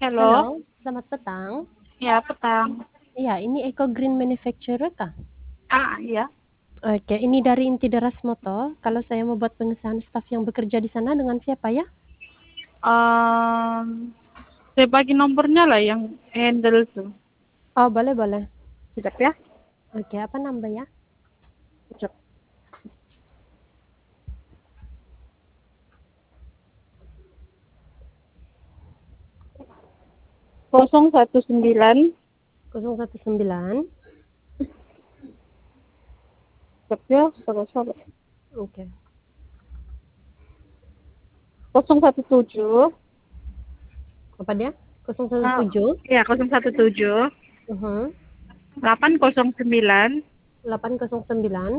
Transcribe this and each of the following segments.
Halo, Halo, selamat petang. ya petang. Iya, ini Eco Green Manufacturer kah? Iya. Oke, ini dari Inti Deras Moto. Kalau saya mau buat pengesahan staf yang bekerja di sana dengan siapa ya? Saya bagi nomornya lah yang handle tuh. Oh, boleh, boleh. Sekejap ya. Oke, apa nambah ya? Sekejap. 019. 019. Sekejap ya, sabar-sabar. Oke. 017. Apa dia? 017. Ya, 017. Uh-huh. 809. 809.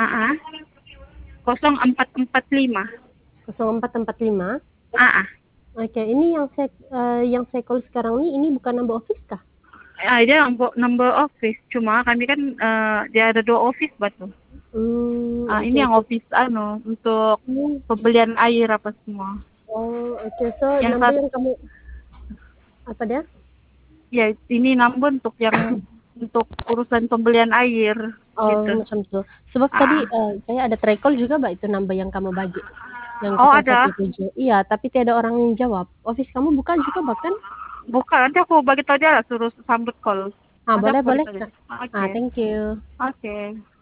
0445. 0445. Ah, ah. Oke, ini yang saya call sekarang ini bukan number office kah? Dia number office. Cuma kami kan dia ada 2 office batu. Oke, Ini yang oke. office untuk pembelian air apa semua. Oh, oke. So, Yang number satu yang kamu apa dia? ya ini nambah untuk urusan pembelian air Oh, gitu. macam itu. Sebab tadi, Ah. saya ada track call juga, Mbak, itu nambah yang kamu bagi, yang Oh ada. 017. Iya, tapi tiada orang yang jawab. Office kamu buka juga, bahkan? Bukan, nanti aku bagi tahu dia lah, suruh sambut call. Nanti Boleh, aku bagi boleh, tahu dia. Kak. Oke. Thank you. Oke.